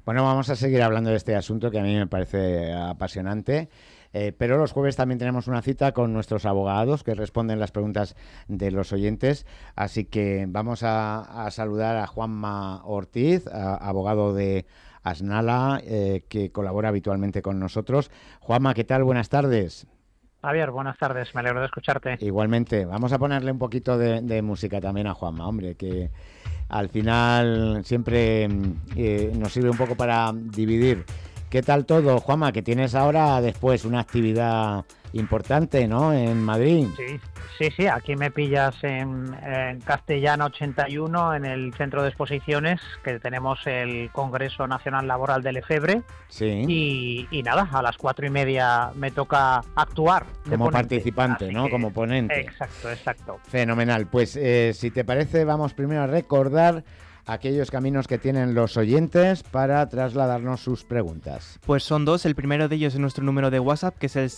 Bueno, vamos a seguir hablando de este asunto que a mí me parece apasionante. Pero los jueves también tenemos una cita con nuestros abogados que responden las preguntas de los oyentes. Así que vamos a saludar a Juanma Ortiz, abogado de Asnala, que colabora habitualmente con nosotros. Juanma, ¿qué tal? Buenas tardes. Javier, buenas tardes, me alegro de escucharte. Igualmente, vamos a ponerle un poquito de música también a Juanma, hombre, que al final siempre nos sirve un poco para dividir. ¿Qué tal todo, Juanma? Que tienes ahora después una actividad importante, ¿no? En Madrid. Sí, aquí me pillas en Castellana 81, en el centro de exposiciones, que tenemos el Congreso Nacional Laboral del Lefebvre. Sí. Y nada, a las 4:30 me toca actuar. Como participante, ¿no? Como ponente. Exacto. Fenomenal. Pues si te parece, vamos primero a recordar aquellos caminos que tienen los oyentes para trasladarnos sus preguntas. Pues son dos. El primero de ellos es nuestro número de WhatsApp, que es el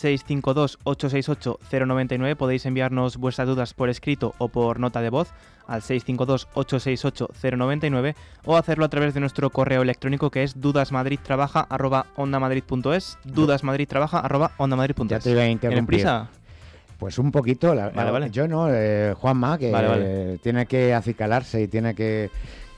652-868-099. Podéis enviarnos vuestras dudas por escrito o por nota de voz al 652-868-099 o hacerlo a través de nuestro correo electrónico, que es dudasmadridtrabaja@ondamadrid.es. dudasmadridtrabaja@ondamadrid.es. Ya te iba a interrumpir. ¿Tienes prisa? Pues un poquito. Vale. Yo no, Juanma, que tiene que acicalarse y tiene que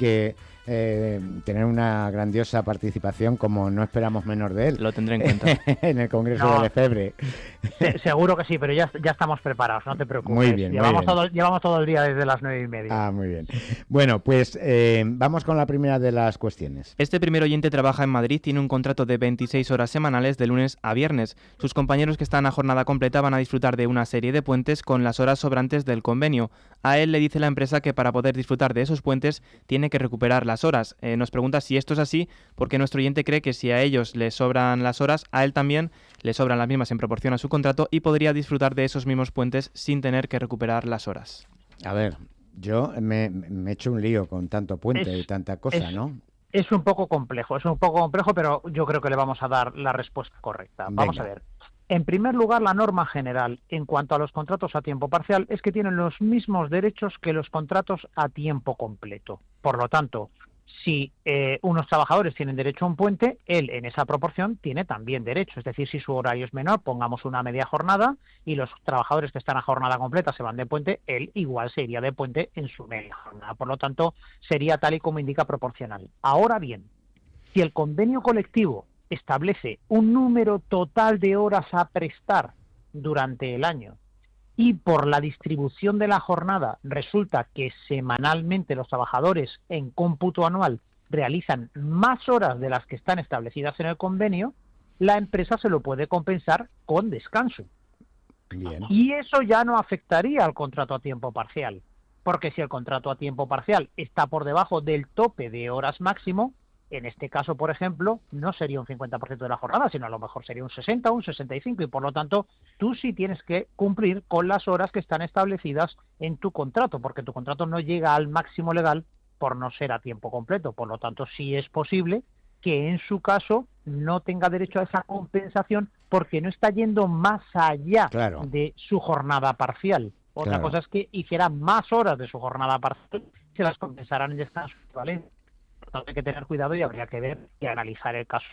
tener una grandiosa participación, como no esperamos menos de él. Lo tendré en cuenta. En el Congreso de Lefebvre. Seguro que sí, pero ya estamos preparados, no te preocupes. Muy bien. Llevamos todo el día desde las 9:30. Ah, muy bien. Bueno, pues vamos con la primera de las cuestiones. Este primer oyente trabaja en Madrid, tiene un contrato de 26 horas semanales de lunes a viernes. Sus compañeros que están a jornada completa van a disfrutar de una serie de puentes con las horas sobrantes del convenio. A él le dice la empresa que para poder disfrutar de esos puentes tiene que recuperar las horas. Nos pregunta si esto es así, porque nuestro oyente cree que si a ellos les sobran las horas, a él también le sobran las mismas en proporción a su contrato y podría disfrutar de esos mismos puentes sin tener que recuperar las horas. A ver, yo me he hecho un lío con tanto puente y tanta cosa, ¿no? Es un poco complejo, pero yo creo que le vamos a dar la respuesta correcta. Vamos a ver. En primer lugar, la norma general en cuanto a los contratos a tiempo parcial es que tienen los mismos derechos que los contratos a tiempo completo. Por lo tanto, si unos trabajadores tienen derecho a un puente, él en esa proporción tiene también derecho. Es decir, si su horario es menor, pongamos una media jornada, y los trabajadores que están a jornada completa se van de puente, él igual se iría de puente en su media jornada. Por lo tanto, sería tal y como indica proporcional. Ahora bien, si el convenio colectivo establece un número total de horas a prestar durante el año y por la distribución de la jornada resulta que semanalmente los trabajadores en cómputo anual realizan más horas de las que están establecidas en el convenio, la empresa se lo puede compensar con descanso. Bien. Y eso ya no afectaría al contrato a tiempo parcial, porque si el contrato a tiempo parcial está por debajo del tope de horas máximo, en este caso, por ejemplo, no sería un 50% de la jornada, sino a lo mejor sería un 60 o un 65, y por lo tanto tú sí tienes que cumplir con las horas que están establecidas en tu contrato, porque tu contrato no llega al máximo legal por no ser a tiempo completo. Por lo tanto, sí es posible que en su caso no tenga derecho a esa compensación porque no está yendo más allá de su jornada parcial. Otra cosa es que hiciera más horas de su jornada parcial, se las compensarán en descanso equivalente. Hay que tener cuidado y habría que ver y analizar el caso.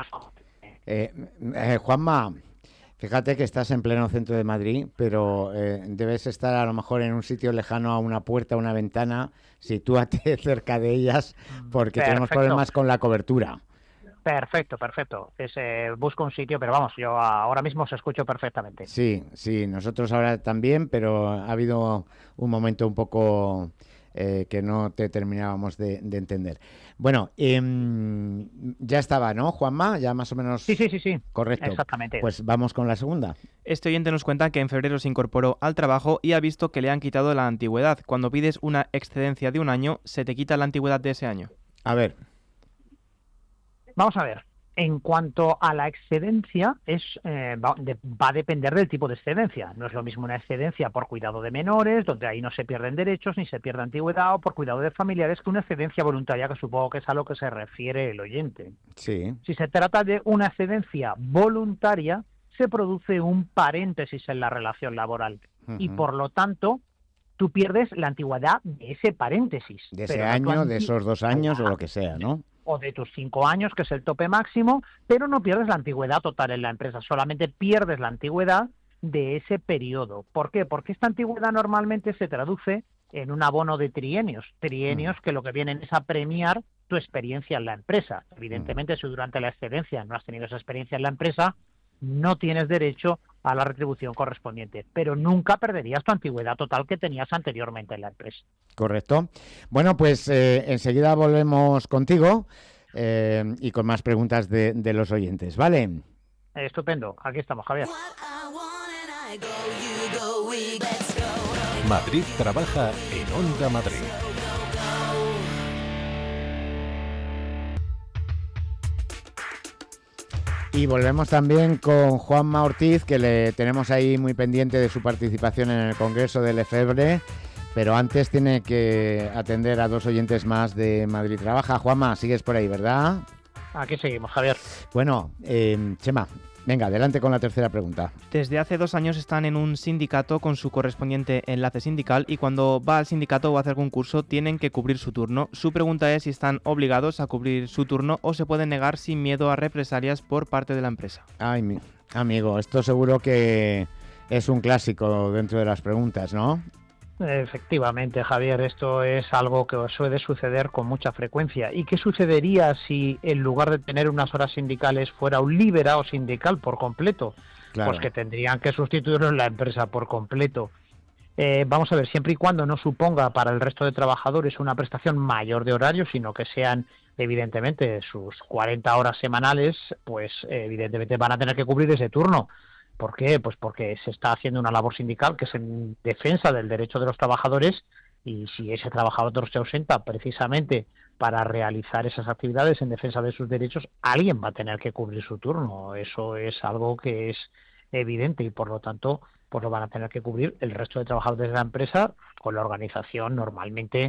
Juanma, fíjate que estás en pleno centro de Madrid, pero debes estar a lo mejor en un sitio lejano a una puerta, a una ventana. Sitúate cerca de ellas porque tenemos problemas con la cobertura. Perfecto. Busco un sitio, pero vamos, yo ahora mismo os escucho perfectamente. Sí, nosotros ahora también, pero ha habido un momento un poco que no te terminábamos de entender. Bueno, ya estaba, ¿no, Juanma? Ya más o menos... Sí. Correcto. Exactamente. Pues vamos con la segunda. Este oyente nos cuenta que en febrero se incorporó al trabajo y ha visto que le han quitado la antigüedad. Cuando pides una excedencia de un año, se te quita la antigüedad de ese año. A ver. Vamos a ver. En cuanto a la excedencia, va a depender del tipo de excedencia. No es lo mismo una excedencia por cuidado de menores, donde ahí no se pierden derechos ni se pierde antigüedad, o por cuidado de familiares, que una excedencia voluntaria, que supongo que es a lo que se refiere el oyente. Sí. Si se trata de una excedencia voluntaria, se produce un paréntesis en la relación laboral. Y por lo tanto, tú pierdes la antigüedad de ese paréntesis. De ese año, de esos 2 años o lo que sea, ¿no? o de tus 5 años, que es el tope máximo, pero no pierdes la antigüedad total en la empresa, solamente pierdes la antigüedad de ese periodo. ¿Por qué? Porque esta antigüedad normalmente se traduce en un abono de trienios que lo que vienen es a premiar tu experiencia en la empresa. Evidentemente, si durante la excedencia no has tenido esa experiencia en la empresa, no tienes derecho a la retribución correspondiente, pero nunca perderías tu antigüedad total que tenías anteriormente en la empresa. Correcto. Bueno, pues enseguida volvemos contigo y con más preguntas de los oyentes, ¿vale? Estupendo, aquí estamos, Javier. Madrid trabaja en Onda Madrid. Y volvemos también con Juanma Ortiz, que le tenemos ahí muy pendiente de su participación en el Congreso del Lefebvre, pero antes tiene que atender a 2 oyentes más de Madrid Trabaja. Juanma, sigues por ahí, ¿verdad? Aquí seguimos, Javier. Bueno, Chema, venga, adelante con la tercera pregunta. Desde hace 2 años están en un sindicato con su correspondiente enlace sindical y cuando va al sindicato o hace algún curso tienen que cubrir su turno. Su pregunta es si están obligados a cubrir su turno o se pueden negar sin miedo a represalias por parte de la empresa. Ay, amigo, esto seguro que es un clásico dentro de las preguntas, ¿no? Efectivamente, Javier, esto es algo que suele suceder con mucha frecuencia. ¿Y qué sucedería si en lugar de tener unas horas sindicales fuera un liberado sindical por completo? Claro. Pues que tendrían que sustituirlo en la empresa por completo. Vamos a ver, siempre y cuando no suponga para el resto de trabajadores una prestación mayor de horario, sino que sean evidentemente sus 40 horas semanales, pues evidentemente van a tener que cubrir ese turno. ¿Por qué? Pues porque se está haciendo una labor sindical que es en defensa del derecho de los trabajadores y si ese trabajador se ausenta precisamente para realizar esas actividades en defensa de sus derechos, alguien va a tener que cubrir su turno. Eso es algo que es evidente y por lo tanto pues lo van a tener que cubrir el resto de trabajadores de la empresa con la organización normalmente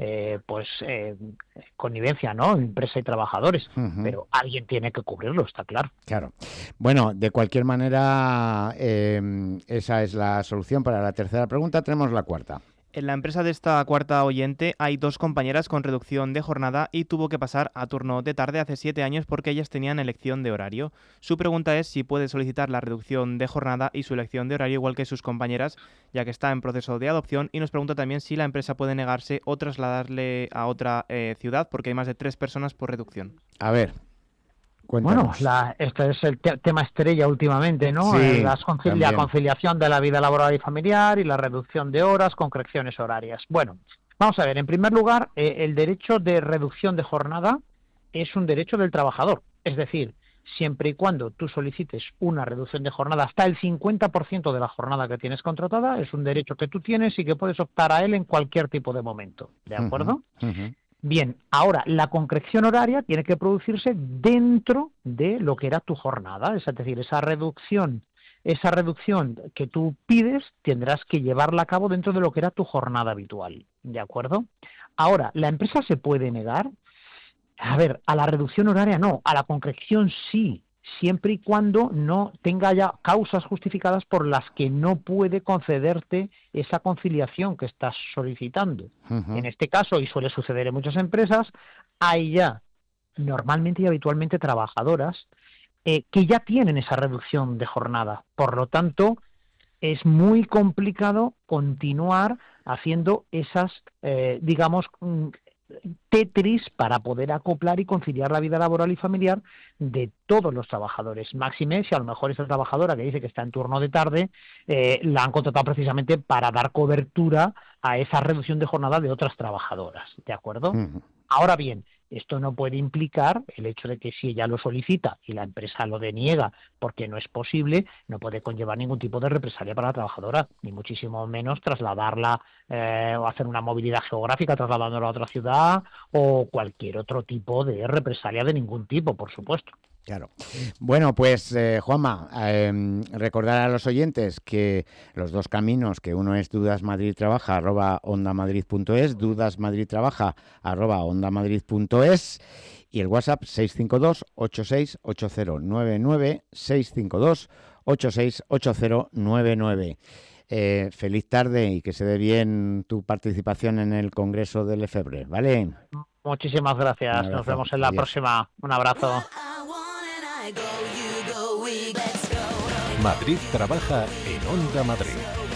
connivencia, ¿no? Empresa y trabajadores, pero alguien tiene que cubrirlo, está claro. Claro. Bueno, de cualquier manera, esa es la solución para la tercera pregunta. Tenemos la cuarta. En la empresa de esta cuarta oyente hay 2 compañeras con reducción de jornada y tuvo que pasar a turno de tarde hace 7 años porque ellas tenían elección de horario. Su pregunta es si puede solicitar la reducción de jornada y su elección de horario igual que sus compañeras, ya que está en proceso de adopción, y nos pregunta también si la empresa puede negarse o trasladarle a otra ciudad porque hay más de 3 personas por reducción. A ver. Cuéntanos. Bueno, este es el tema estrella últimamente, ¿no? Sí, la conciliación de la vida laboral y familiar y la reducción de horas con correcciones horarias. Bueno, vamos a ver, en primer lugar, el derecho de reducción de jornada es un derecho del trabajador. Es decir, siempre y cuando tú solicites una reducción de jornada hasta el 50% de la jornada que tienes contratada, es un derecho que tú tienes y que puedes optar a él en cualquier tipo de momento. ¿De acuerdo? Bien, ahora, la concreción horaria tiene que producirse dentro de lo que era tu jornada, es decir, esa reducción que tú pides tendrás que llevarla a cabo dentro de lo que era tu jornada habitual, ¿de acuerdo? Ahora, ¿la empresa se puede negar? A ver, a la reducción horaria no, a la concreción sí, siempre y cuando no tenga ya causas justificadas por las que no puede concederte esa conciliación que estás solicitando. En este caso, y suele suceder en muchas empresas, hay ya normalmente y habitualmente trabajadoras que ya tienen esa reducción de jornada. Por lo tanto, es muy complicado continuar haciendo esas, Tetris para poder acoplar y conciliar la vida laboral y familiar de todos los trabajadores. Máxime, si a lo mejor esa trabajadora que dice que está en turno de tarde, la han contratado precisamente para dar cobertura a esa reducción de jornada de otras trabajadoras, ¿de acuerdo? Ahora bien, esto no puede implicar el hecho de que si ella lo solicita y la empresa lo deniega porque no es posible, no puede conllevar ningún tipo de represalia para la trabajadora, ni muchísimo menos trasladarla o hacer una movilidad geográfica trasladándola a otra ciudad o cualquier otro tipo de represalia de ningún tipo, por supuesto. Claro. Bueno, pues Juanma, recordar a los oyentes que los 2 caminos, que uno es dudasmadridtrabaja@ondamadrid.es, dudasmadridtrabaja@ondamadrid.es y el WhatsApp 652 868099, 652 868099. Feliz tarde y que se dé bien tu participación en el Congreso del Lefebvre, ¿vale? Muchísimas gracias. Nos vemos en la próxima. Un abrazo. Madrid trabaja en Onda Madrid.